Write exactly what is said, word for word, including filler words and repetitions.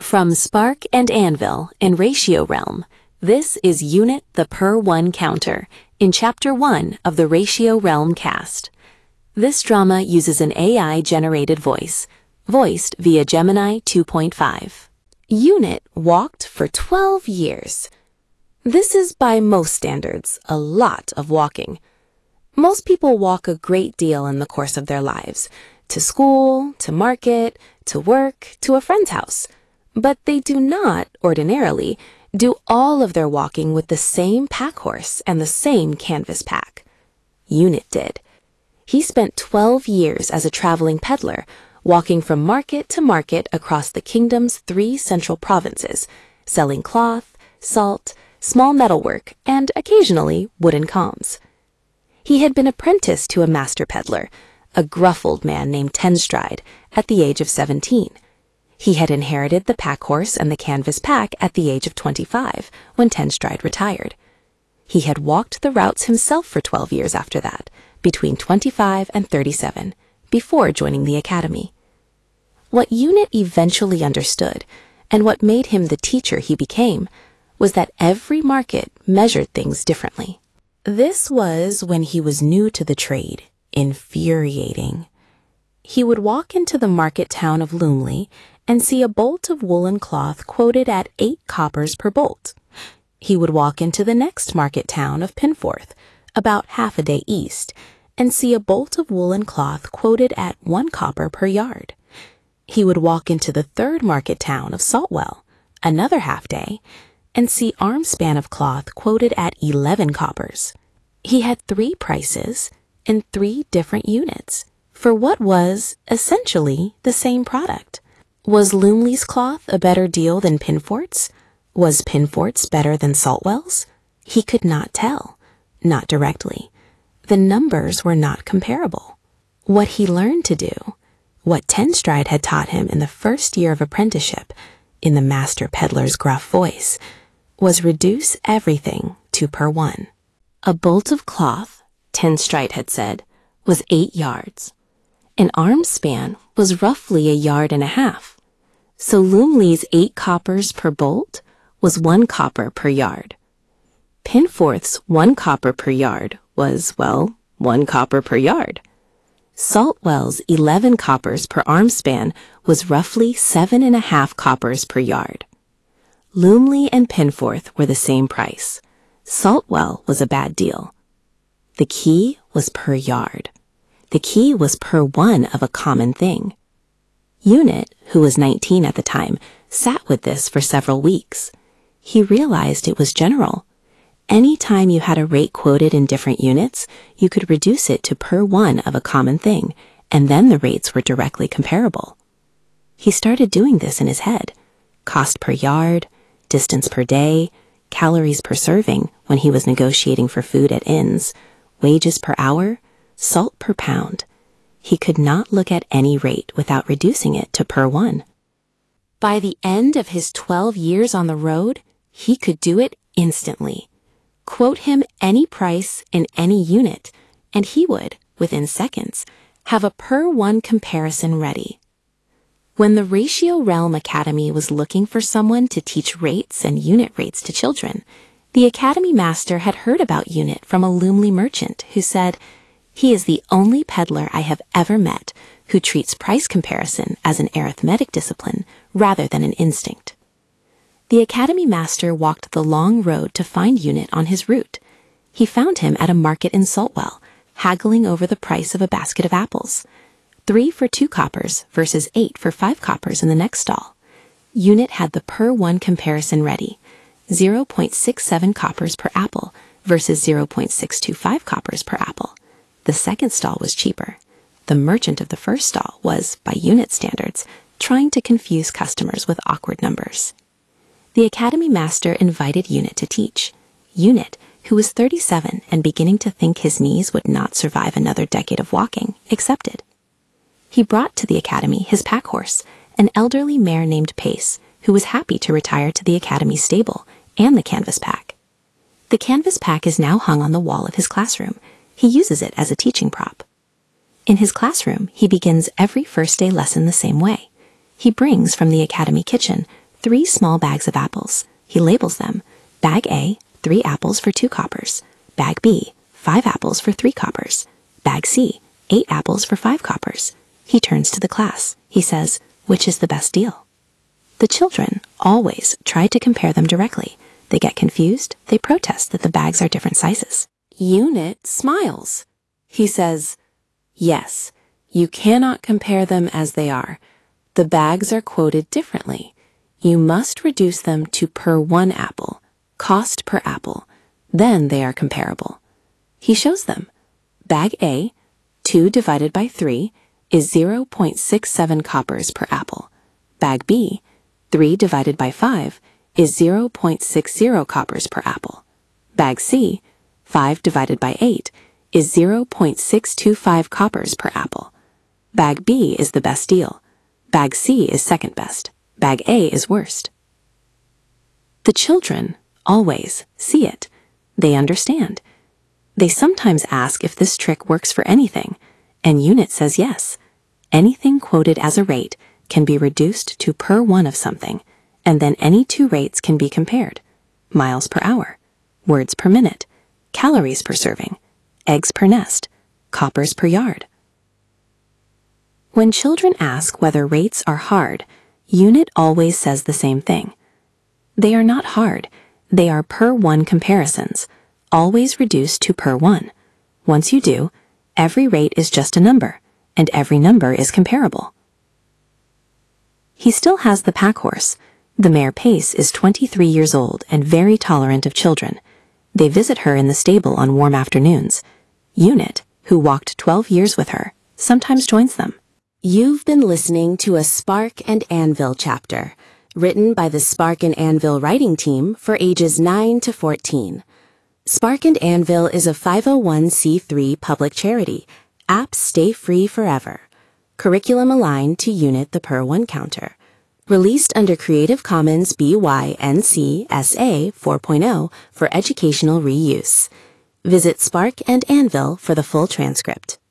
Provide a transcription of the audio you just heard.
From Spark and Anvil in Ratio Realm, this is Unit the Per One Counter in Chapter one of the Ratio Realm cast. This drama uses an A I-generated voice, voiced via Gemini two point five. Unit walked for twelve years. This is, by most standards, a lot of walking. Most people walk a great deal in the course of their lives, to school, to market, to work, to a friend's house. But they do not, ordinarily, do all of their walking with the same pack horse and the same canvas pack. Unit did. He spent twelve years as a traveling peddler, walking from market to market across the kingdom's three central provinces, selling cloth, salt, small metalwork, and occasionally wooden comms. He had been apprenticed to a master peddler, a gruff old man named Tenstride, at the age of seventeen. He had inherited the pack horse and the canvas pack at the age of twenty-five, when Tenstride retired. He had walked the routes himself for twelve years after that, between twenty-five and thirty-seven, before joining the academy. What Unit eventually understood, and what made him the teacher he became, was that every market measured things differently. This was, when he was new to the trade, infuriating. He would walk into the market town of Lumley and see a bolt of woolen cloth quoted at eight coppers per bolt. He would walk into the next market town of Pinforth, about half a day east, and see a bolt of woolen cloth quoted at one copper per yard. He would walk into the third market town of Saltwell, another half day, and see arm span of cloth quoted at eleven coppers. He had three prices in three different units for what was, essentially, the same product. Was Lumley's cloth a better deal than Pinfort's? Was Pinfort's better than Saltwell's? He could not tell, not directly. The numbers were not comparable. What he learned to do, what Tenstride had taught him in the first year of apprenticeship, in the master peddler's gruff voice, was reduce everything to per one. A bolt of cloth, Tenstride had said, was eight yards. An arm span was roughly a yard and a half. So Lumley's eight coppers per bolt was one copper per yard. Pinforth's one copper per yard was, well, one copper per yard. Saltwell's eleven coppers per arm span was roughly seven and a half coppers per yard. Lumley and Pinforth were the same price. Saltwell was a bad deal. The key was per yard. The key was per one of a common thing. Unit, who was nineteen at the time, sat with this for several weeks. He realized it was general. Any time you had a rate quoted in different units, you could reduce it to per one of a common thing, and then the rates were directly comparable. He started doing this in his head. Cost per yard, distance per day, calories per serving when he was negotiating for food at inns, wages per hour, salt per pound. He could not look at any rate without reducing it to per one. By the end of his twelve years on the road, he could do it instantly. Quote him any price in any unit, and he would, within seconds, have a per one comparison ready. When the Ratio Realm Academy was looking for someone to teach rates and unit rates to children, the Academy Master had heard about Unit from a Lumley merchant who said, "He is the only peddler I have ever met who treats price comparison as an arithmetic discipline rather than an instinct." The Academy Master walked the long road to find Unit on his route. He found him at a market in Saltwell, haggling over the price of a basket of apples. Three for two coppers versus eight for five coppers in the next stall. Unit had the per one comparison ready, zero point six seven coppers per apple versus zero point six two five coppers per apple. The second stall was cheaper. The merchant of the first stall was, by unit standards, trying to confuse customers with awkward numbers. The Academy Master invited Unit to teach. Unit, who was thirty-seven and beginning to think his knees would not survive another decade of walking, accepted. He brought to the Academy his pack horse, an elderly mare named Pace, who was happy to retire to the Academy stable, and the canvas pack. The canvas pack is now hung on the wall of his classroom. He uses it as a teaching prop. In his classroom, he begins every first day lesson the same way. He brings from the Academy kitchen three small bags of apples. He labels them. Bag A, three apples for two coppers. Bag B, five apples for three coppers. Bag C, eight apples for five coppers. He turns to the class. He says, "Which is the best deal?" The children always try to compare them directly. They get confused. They protest that the bags are different sizes. Unit smiles. He says, "Yes, you cannot compare them as they are. The bags are quoted differently. You must reduce them to per one apple, cost per apple. Then they are comparable." He shows them. Bag A, two divided by three, is zero point six seven coppers per apple. Bag B, three divided by five, is zero point six zero coppers per apple. Bag C, five divided by eight, is zero point six two five coppers per apple. Bag B is the best deal. Bag C is second best. Bag A is worst. The children always see it. They understand. They sometimes ask if this trick works for anything, and Unit says yes. Anything quoted as a rate can be reduced to per one of something, and then any two rates can be compared. Miles per hour, words per minute, calories per serving, eggs per nest, coppers per yard. When children ask whether rates are hard, Unit always says the same thing. They are not hard. They are per one comparisons, always reduced to per one. Once you do, every rate is just a number, and every number is comparable. He still has the pack horse. The mare Pace is twenty-three years old and very tolerant of children. They visit her in the stable on warm afternoons. Unit, who walked twelve years with her, sometimes joins them. You've been listening to a Spark and Anvil chapter, written by the Spark and Anvil writing team for ages nine to fourteen. Spark and Anvil is a five oh one c three public charity. Apps stay free forever. Curriculum aligned to Unit the Per One Counter. Released under Creative Commons B Y N C S A four point oh for educational reuse. Visit Spark and Anvil for the full transcript.